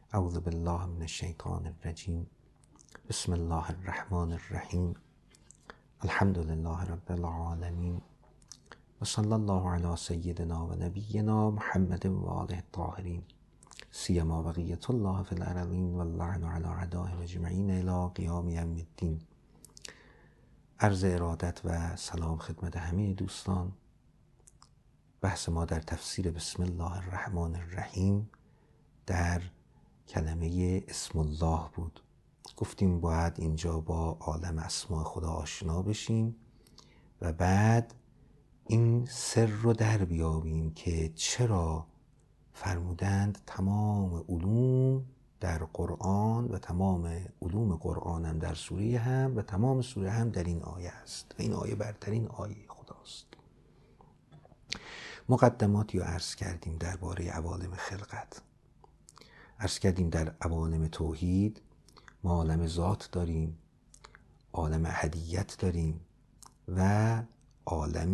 اعوذ بالله من الشیطان الرجیم. بسم الله الرحمن الرحیم. الحمد لله رب العالمین و صلی الله علی سیدنا و نبینا محمد و آله الطاهرین سیما بقیة الله فی الارضین و اللعن علی اعدائهم اجمعین الی قیام یوم الدین. عرض ارادت و سلام خدمت همه دوستان. بحث ما در تفسیر بسم الله الرحمن الرحیم در کلمه اسم الله بود. گفتیم باید اینجا با عالم اسماء خدا آشنا بشیم و بعد این سر رو در بیابیم که چرا فرمودند تمام علوم در قرآن و تمام علوم قرآن هم در سوره هم و تمام سوره هم در این آیه است و این آیه برترین آیه خداست. مقدماتی رو عرض کردیم درباره عوالم خلقت. عرض کردیم در عوالم توحید ما عالم ذات داریم، عالم احدیت داریم و عالم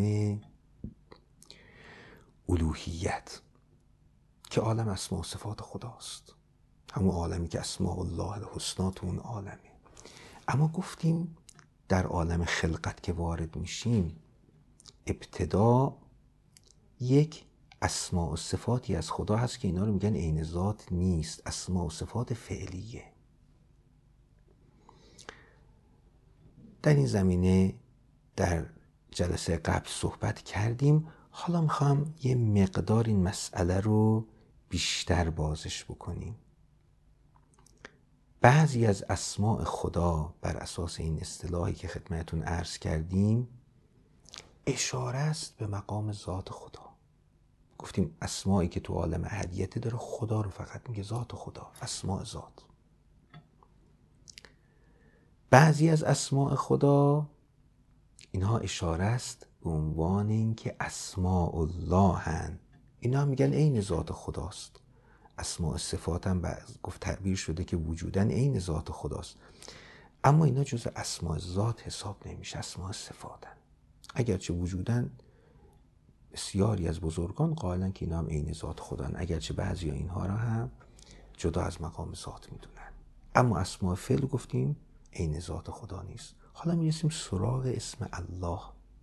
الوهیت که عالم اسماء و صفات خداست، همون عالمی که اسماء الله الحسنا تو اون عالمه. اما گفتیم در عالم خلقت که وارد میشیم ابتدا یک اسماء و صفاتی از خدا هست که اینا رو میگن عین ذات نیست، اسماء و صفات فعلیه. در این زمینه در جلسه قبل صحبت کردیم. حالا میخوام یه مقدار این مسئله رو بیشتر بازش بکنیم. بعضی از اسماء خدا بر اساس این اصطلاحی که خدمتتون عرض کردیم اشاره است به مقام ذات خدا. گفتیم اسمایی که تو عالم احدیت داره خدا رو فقط میگه ذات خدا، اسماء ذات. بعضی از اسماء خدا اینها اشاره است به عنوان اینکه اسماء الله هن، اینا میگن عین ذات خداست. اسماء صفات هم گفت تعبیر شده که وجودن عین ذات خداست، اما اینا جزء اسماء ذات حساب نمیشه، اسماء صفاتن. اگرچه وجودن بسیاری از بزرگان قائلن که اینا هم عین ذات خدان، اگرچه بعضی اینها را هم جدا از مقام ذات میدونن، اما اسماء فعل گفتیم عین ذات خدا نیست. حالا میرسیم سراغ اسم الله.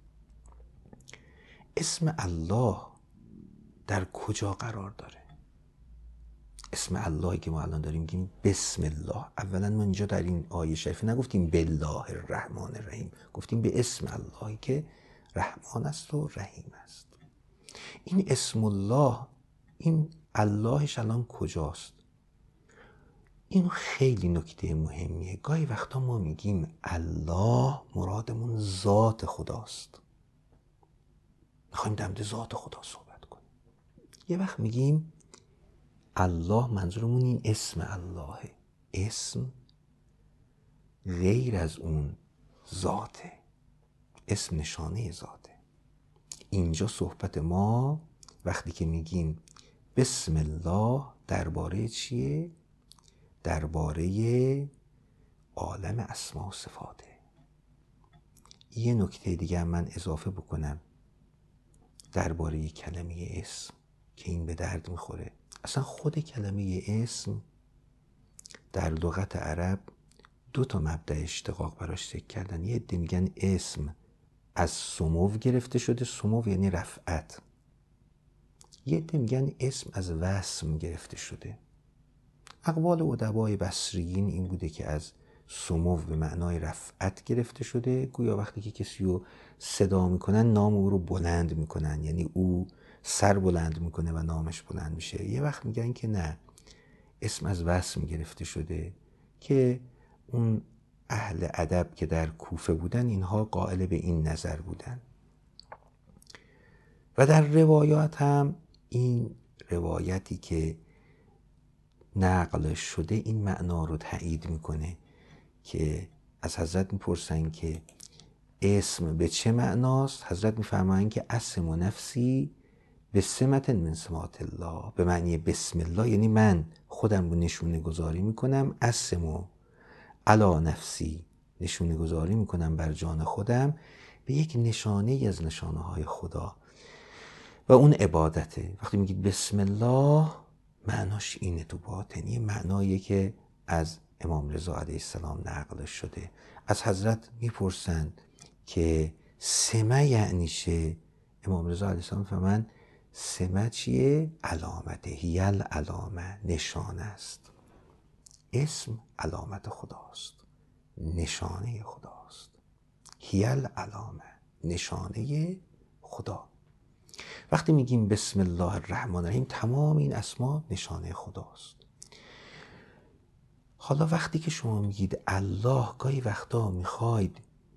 اسم الله در کجا قرار داره؟ اسم اللهی که ما الان داریم میگیم بسم الله. اولا ما اینجا در این آیه شریفه نگفتیم بالله الرحمن الرحیم، گفتیم به اسم اللهی که رحمان است و رحیم است. این اسم الله، این اللهش الان کجاست؟ این خیلی نکته مهمیه. گاهی وقتا ما میگیم الله، مرادمون ذات خداست، میخوایم در مورد ذات خدا صحبت کنیم. یه وقت میگیم الله، منظورمون این اسم اللهه. اسم غیر از اون ذاته، اسم نشانه ذاته. اینجا صحبت ما وقتی که میگیم بسم الله درباره چیه؟ درباره عالم اسما و صفاته. یه نکته دیگه من اضافه بکنم درباره کلمه اسم که این به درد میخوره. اصلا خود کلمه اسم در لغت عرب 2 مبدأ اشتقاق براش ذکر کردن. یه عده میگن اسم از سمو گرفته شده، سمو یعنی رفعت. یه عده میگن اسم از وسم گرفته شده. اقوال ادبای بصریین این بوده که از سمو به معنای رفعت گرفته شده، گویا وقتی که کسی رو صدا میکنن نام او رو بلند میکنن، یعنی او سر بلند میکنه و نامش بلند میشه. یه وقت میگن که نه، اسم از وسم گرفته شده، که اون اهل ادب که در کوفه بودن اینها قائل به این نظر بودن. و در روایات هم این روایتی که نقل شده این معنا رو تایید میکنه که از حضرت میپرسن که اسم به چه معناست. حضرت میفرمایند که اسم نفسی به سمت من سمات الله، به معنی بسم الله، یعنی من خودم رو نشونه گذاری میکنم، اسم علی نفسی، نشونه گذاری میکنم بر جان خودم به یک نشانه از نشانه های خدا و اون عبادته. وقتی میگید بسم الله معناش اینه تو باطن. یه معنایی که از امام رضا علیه السلام نقل شده. از حضرت میپرسند که سمه یعنی چه؟ امام رضا علیه السلام فرمان سمه چیه؟ علامته، هیل علامه، نشانه است. اسم علامت خداست، نشانه خداست. هیل علامه، نشانه خدا. وقتی میگیم بسم الله الرحمن الرحیم، تمام این اسما نشانه خداست. حالا وقتی که شما میگید الله، گاهی وقتا میخواید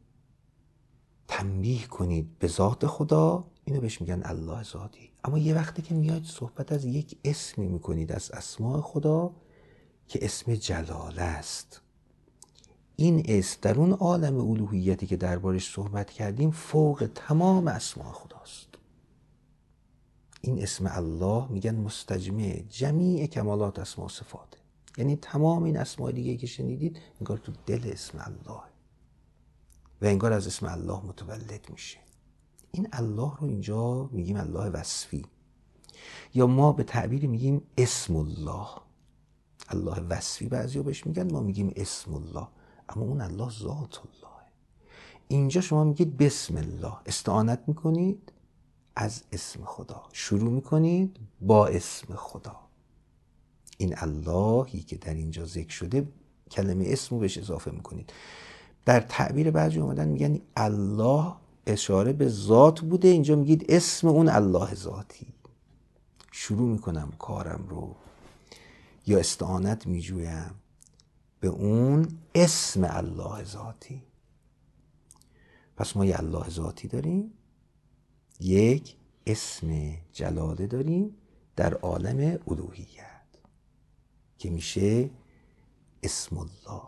تنبیه کنید به ذات خدا، اینو بهش میگن الله ذاتی. اما یه وقتی که میاد صحبت از یک اسمی میکنید از اسماء خدا که اسم جلال است، این اسم در اون عالم الوهیتی که دربارش صحبت کردیم فوق تمام اسماء خداست. این اسم الله میگن مستجمع جمیع کمالات اسماء و صفاته. یعنی تمام این اسماء دیگه که شنیدید انگار تو دل اسم الله و انگار از اسم الله متولد میشه. این الله رو اینجا میگیم الله وصفی، یا ما به تعبیر میگیم اسم الله. الله وصفی بعضیا بهش میگن، ما میگیم اسم الله، اما اون الله ذات الله. اینجا شما میگید بسم الله، استعانت میکنید از اسم خدا، شروع میکنید با اسم خدا. این اللهی که در اینجا ذکر شده کلمه اسم رو بهش اضافه میکنید. در تعبیر بعضی اومدن میگن الله اشاره به ذات بوده، اینجا میگید اسم اون الله ذاتی. شروع میکنم کارم رو یا استعانت میجویم به اون اسم الله ذاتی. پس ما یه الله ذاتی داریم، یک اسم جلاله داریم در عالم الوهیت که میشه اسم الله.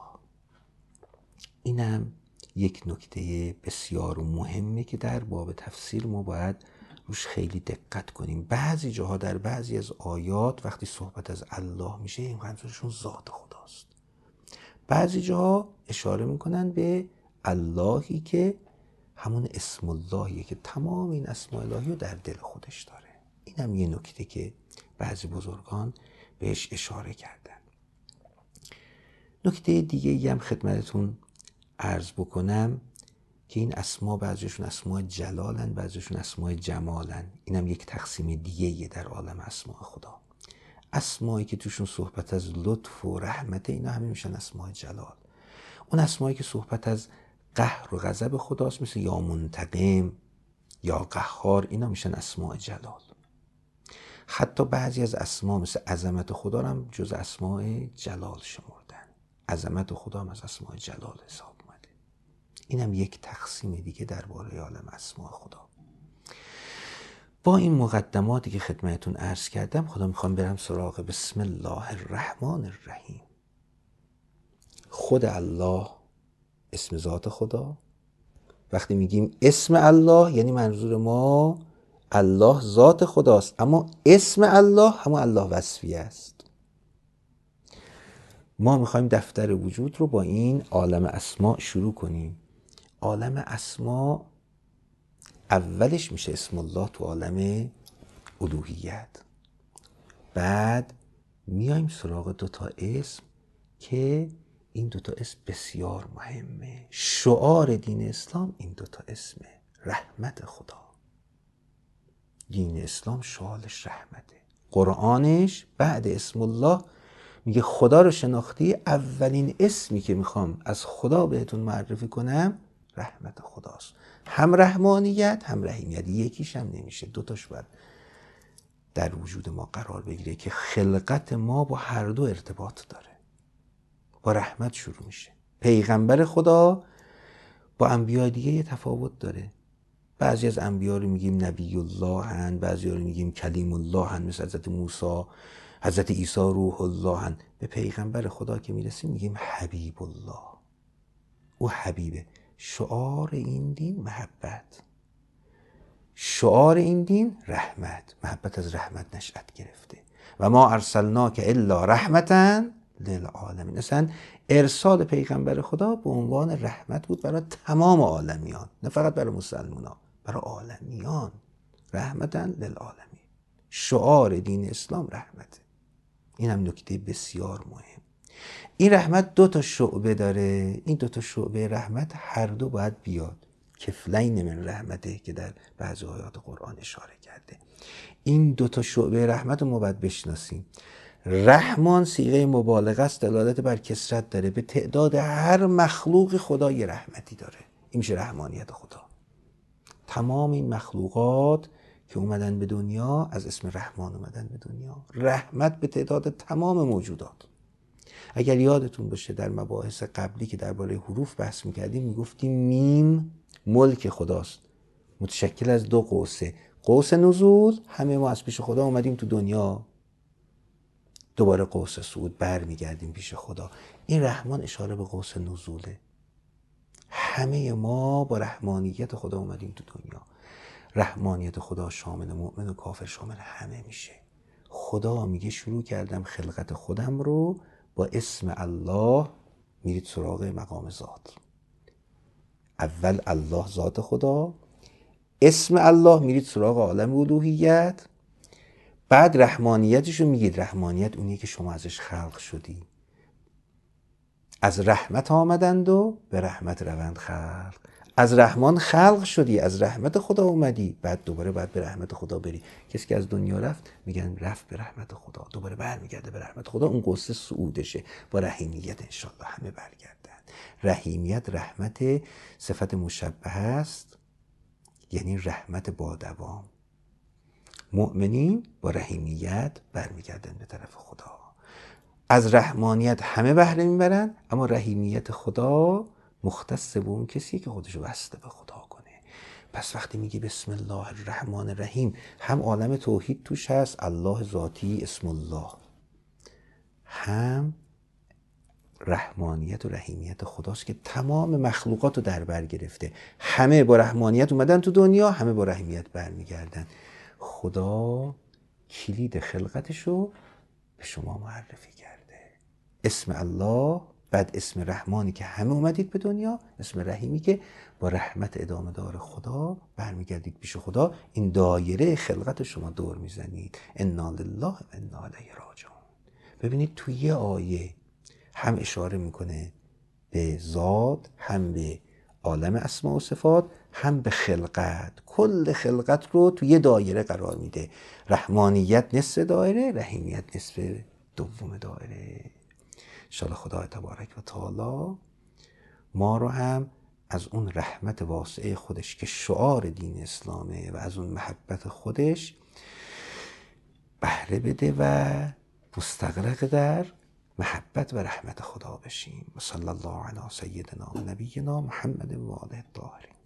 اینم یک نکته بسیار مهمه که در باب تفسیر ما باید روش خیلی دقت کنیم. بعضی جاها در بعضی از آیات وقتی صحبت از الله میشه این منظورشون ذات خداست. بعضی جاها اشاره میکنن به اللهی که همون اسم اللهیه که تمام این اسماء الهی رو در دل خودش داره. اینم یه نکته که بعضی بزرگان بهش اشاره کردن. نکته دیگه ای هم خدمتتون عرض بکنم که این اسما بعضیشون اسماء جلالن، بعضیشون اسماء جمالن. اینم یک تقسیم دیگه در عالم اسماء خدا. اسمایی که توشون صحبت از لطف و رحمت، اینا همه میشن اسماء جلال. اون اسمایی که صحبت از قهر و غضب خداست مثل یا منتقم یا قهار، اینا میشن اسماء جلال. حتی بعضی از اسما مثل عظمت خدا هم جز اسماء جلال شمردن. عظمت خدا هم از اسماء جلال حساب اومده. اینم یک تقسیم دیگه درباره عالم اسماء خدا. با این مقدماتی که خدمتتون عرض کردم، خدا میخوام برم سراغ بسم الله الرحمن الرحیم. خود الله اسم ذات خدا. وقتی میگیم اسم الله یعنی منظور ما الله ذات خداست، اما اسم الله همون الله وصفی است. ما میخوایم دفتر وجود رو با این عالم اسما شروع کنیم. عالم اسما اولش میشه اسم الله تو عالم الوهیت. بعد میایم سراغ دوتا اسم که این دوتا اسم بسیار مهمه. شعار دین اسلام این دوتا اسمه، رحمت خدا. دین اسلام شعارش رحمته. قرآنش بعد اسم الله میگه خدا رو شناختی، اولین اسمی که میخوام از خدا بهتون معرفی کنم رحمت خداست. هم رحمانیت هم رحیمیت، یکیش هم نمیشه، دوتاش باید در وجود ما قرار بگیره که خلقت ما با هر دو ارتباط داره. با رحمت شروع میشه. پیغمبر خدا با انبیاء دیگه یه تفاوت داره. بعضی از انبیا رو میگیم نبی الله هن، بعضی رو میگیم کلیم الله هن، مثل حضرت موسی، حضرت عیسی روح الله هن. به پیغمبر خدا که میرسیم میگیم حبیب الله، او حبیبه. شعار این دین محبت، شعار این دین رحمت. محبت از رحمت نشأت گرفته. و ما ارسلناک الا رحمتا للعالمین. اصلا ارسال پیغمبر خدا به عنوان رحمت بود برای تمام عالمیان، نه فقط برای مسلمانان، برای عالمیان. رحمتا للعالمین. شعار دین اسلام رحمته. این هم نکته بسیار مهم. این رحمت 2 شعبه داره. این 2 شعبه رحمت هر دو باید بیاد. کفلین من رحمته که در بعضی آیات قرآن اشاره کرده. این 2 شعبه رحمت رو ما باید بشناسیم. رحمان صیغه مبالغه است، دلالت بر کثرت داره. به تعداد هر مخلوق خدا یه رحمتی داره. این میشه رحمانیت خدا. تمام این مخلوقات که اومدن به دنیا از اسم رحمان اومدن به دنیا. رحمت به تعداد تمام موجودات. اگر یادتون باشه در مباحث قبلی که درباره حروف بحث میکردیم میگفتیم میم ملک خداست، متشکل از 2 قوسه. قوس نزول، همه ما از پیش خدا اومدیم تو دنیا، دوباره قوس صعود برمیگردیم پیش خدا. این رحمان اشاره به قوس نزوله. همه ما با رحمانیت خدا اومدیم تو دنیا. رحمانیت خدا شامل مؤمن و کافر، شامل همه میشه. خدا میگه شروع کردم خلقت خودم رو با اسم الله. میرید سراغ مقام ذات. اول الله ذات خدا، اسم الله، میرید سراغ عالم الوهیت، بعد رحمانیتشو میگید. رحمانیت اونیه که شما ازش خلق شدی. از رحمت آمدند و به رحمت روند خلق. از رحمان خلق شدی، از رحمت خدا اومدی، بعد دوباره باید به رحمت خدا بری. کسی که از دنیا رفت میگن رفت به رحمت خدا، دوباره برمیگرده به رحمت خدا. اون قصه صعودشه. با رحیمیت انشالله همه برگردن. رحیمیت رحمت صفت مشبه است، یعنی رحمت با دوام. مؤمنین با رحیمیت برمیگردن به طرف خدا. از رحمانیت همه بهره میبرن، اما رحیمیت خدا مختص به اون کسی که خودشو بسته به خدا کنه. پس وقتی میگی بسم الله الرحمن الرحیم، هم عالم توحید توش هست، الله ذاتی اسم الله، هم رحمانیت و رحیمیت خداست که تمام مخلوقات رو در بر گرفته. همه با رحمانیت اومدن تو دنیا، همه با رحیمیت برمیگردن. خدا کلید خلقتشو به شما معرفی کرده. اسم الله، بعد اسم رحمانی که همه اومدید به دنیا، اسم رحیمی که با رحمت ادامه دار خدا برمیگردید پیش خدا. این دایره خلقت شما دور میزنید. انا لله و انا الیه راجعون. ببینید توی یه آیه هم اشاره میکنه به ذات، هم به عالم اسماء و صفات، هم به خلقت. کل خلقت رو توی یه دایره قرار میده. رحمانیت نصف دایره، رحیمیت نصف دوم دایره. انشاءالله خدا تبارک و تعالی ما رو هم از اون رحمت واسعه خودش که شعار دین اسلامه و از اون محبت خودش بهره بده و مستغرق در محبت و رحمت خدا بشیم. و صلی الله علی سیدنا و نبینا محمد و آله الطاهرین.